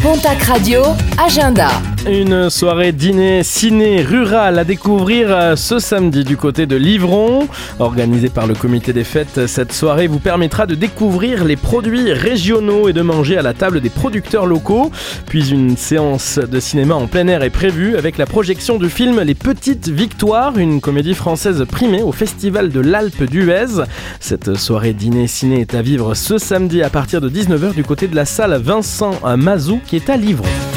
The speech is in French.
Pontac Radio, agenda. Une soirée dîner ciné rural à découvrir ce samedi du côté de Livron. Organisée par le comité des fêtes, cette soirée vous permettra de découvrir les produits régionaux et de manger à la table des producteurs locaux. Puis une séance de cinéma en plein air est prévue avec la projection du film Les Petites Victoires, une comédie française primée au Festival de l'Alpe d'Huez. Cette soirée dîner ciné est à vivre ce samedi à partir de 19h du côté de la salle Vincent Mazou qui est à Livron.